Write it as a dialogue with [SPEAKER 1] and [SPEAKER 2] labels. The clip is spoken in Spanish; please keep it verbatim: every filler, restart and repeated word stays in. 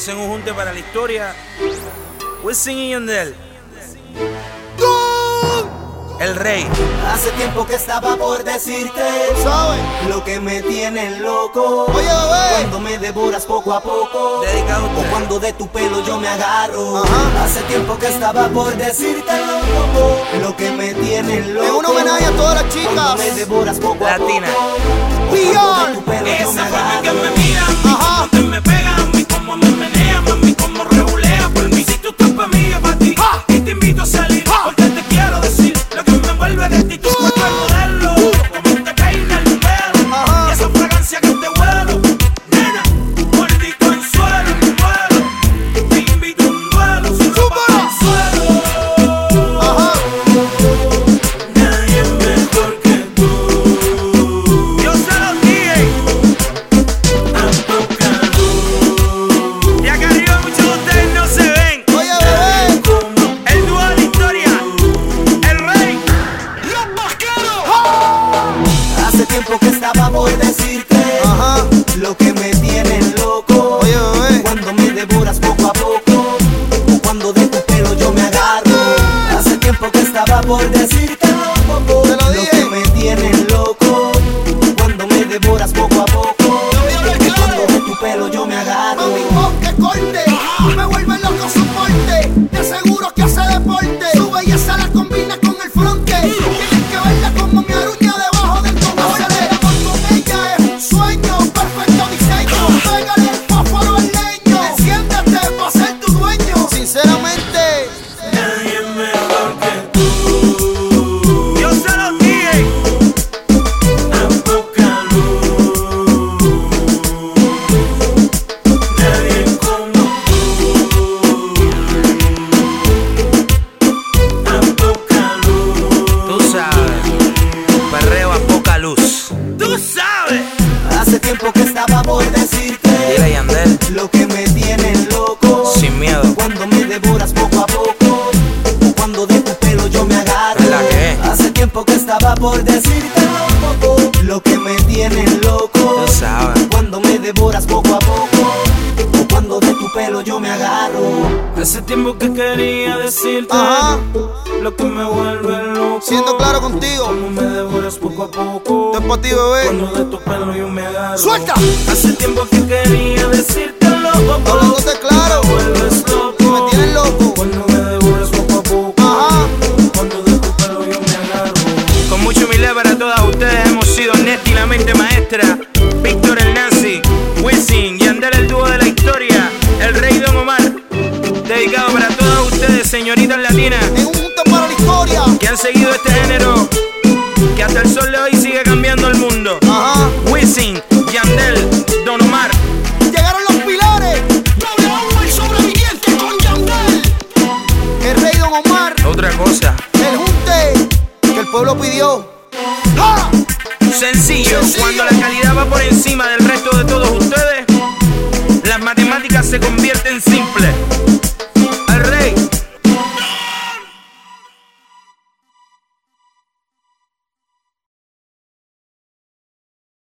[SPEAKER 1] Hacen un junte para la historia. Wisin y Yandel. El Rey.
[SPEAKER 2] Hace tiempo que estaba por decirte,
[SPEAKER 3] ¿sabes?
[SPEAKER 2] Lo que me tiene loco.
[SPEAKER 3] Oye, bebé.
[SPEAKER 2] Cuando me devoras poco a poco.
[SPEAKER 1] Dedicado a
[SPEAKER 2] O
[SPEAKER 1] usted.
[SPEAKER 2] cuando de tu pelo yo me agarro.
[SPEAKER 3] Ajá.
[SPEAKER 2] Hace tiempo que estaba por decirte loco. Lo que me tiene loco.
[SPEAKER 3] Es un homenaje a todas las chicas.
[SPEAKER 2] Cuando me devoras poco
[SPEAKER 1] Latina.
[SPEAKER 2] a poco. O cuando de tu pelo yo me
[SPEAKER 4] Esa forma en que
[SPEAKER 2] agarro.
[SPEAKER 4] me mira,
[SPEAKER 3] Ajá.
[SPEAKER 4] cómo me pega, mami, cómo me menea, mami, cómo regulea. Por mí, si tú estás pa' mí, yo pa' ti.
[SPEAKER 3] Ja.
[SPEAKER 4] Y te invito a salir,
[SPEAKER 3] Ja.
[SPEAKER 4] porque te quiero decir lo que me envuelve de ti. Tu cuerpo es modelo, como te peina el pelo.
[SPEAKER 3] Ajá.
[SPEAKER 4] Y esa fragancia que te huelo, nena, mordito en suelo, en vuelo. Te invito a un duelo, sin ropa
[SPEAKER 3] Súbelo.
[SPEAKER 4] al suelo.
[SPEAKER 3] Ajá.
[SPEAKER 4] Nadie es mejor que tú.
[SPEAKER 1] Yo se los dije. Y acá arriba muchos de ustedes no se ven.
[SPEAKER 3] Oye, bebé.
[SPEAKER 1] El dúo de la historia. El Rey.
[SPEAKER 3] Los vaqueros.
[SPEAKER 2] Hace tiempo que estaba por decirte
[SPEAKER 3] Ajá.
[SPEAKER 2] lo que me tiene loco.
[SPEAKER 3] Oye, bebé.
[SPEAKER 2] Cuando me devoras poco a poco. O cuando de tu pelo yo me agarro. Hace tiempo que estaba por decirte loco.
[SPEAKER 3] Te lo dije.
[SPEAKER 2] que me tiene loco. Cuando me devoras poco a poco. O cuando de tu pelo yo me agarro.
[SPEAKER 3] Mami, con que corte. Me vuelve loco su porte. Te aseguro que hace deporte. Su belleza la combina con el fronte. Tienes que verla como mi aruña debajo del conoce. El amor con ella es un sueño. Perfecto diseño. Pégale el fósforo al leño. Enciéndete pa' ser tu dueño. Sinceramente.
[SPEAKER 4] Nadie es mejor que tú.
[SPEAKER 1] Yo se los dije.
[SPEAKER 4] A poca luz. Nadie como tú. A poca luz.
[SPEAKER 1] Tú sabes. Perreo a poca luz. Tú sabes.
[SPEAKER 2] Hace tiempo que estaba por decirte
[SPEAKER 1] Dile a Yandel.
[SPEAKER 2] lo que me tiene loco.
[SPEAKER 1] Sin miedo.
[SPEAKER 2] Cuando me devoras poco a poco. O cuando de tu pelo yo me agarro.
[SPEAKER 1] ¿La qué?
[SPEAKER 2] Hace tiempo que estaba por decirte loco. Lo que me tiene loco.
[SPEAKER 1] Tú sabes.
[SPEAKER 2] Cuando me devoras poco a poco. O cuando de tu pelo yo me agarro.
[SPEAKER 4] Hace tiempo que quería decirte
[SPEAKER 3] Ajá.
[SPEAKER 4] lo que me vuelve loco.
[SPEAKER 3] Siendo claro contigo.
[SPEAKER 4] Como me devoras poco a poco.
[SPEAKER 3] Esto es pa' ti, bebé.
[SPEAKER 4] Cuando de tu pelo yo me agarro.
[SPEAKER 3] ¡Suelta!
[SPEAKER 4] Hace tiempo que quería decirte loco.
[SPEAKER 3] Hablándote claro.
[SPEAKER 4] Me vuelves loco.
[SPEAKER 3] Me tienes loco.
[SPEAKER 4] Cuando me devoras poco a poco.
[SPEAKER 3] Ajá.
[SPEAKER 4] Cuando de tu pelo yo me agarro.
[SPEAKER 1] Con mucha humildad para todas ustedes hemos sido Nesti, la mente maestra, Víctor el Nazi, Wisin, Yandel el dúo de la historia, el Rey Don Omar. Dedicado para todas ustedes, señoritas latinas,
[SPEAKER 3] En un junte para la historia.
[SPEAKER 1] que han seguido este género, que hasta el sol de hoy sigue cambiando el mundo.
[SPEAKER 3] Ajá.
[SPEAKER 1] Wisin, Yandel, Don Omar.
[SPEAKER 3] Llegaron los pilares. W el sobreviviente con Yandel. El Rey Don Omar.
[SPEAKER 1] Otra cosa,
[SPEAKER 3] El junte que el pueblo pidió. ¡Ja!
[SPEAKER 1] sencillo,
[SPEAKER 3] Sencillo.
[SPEAKER 1] cuando la calidad va por encima del resto de todos ustedes, las matemáticas se convierten simples.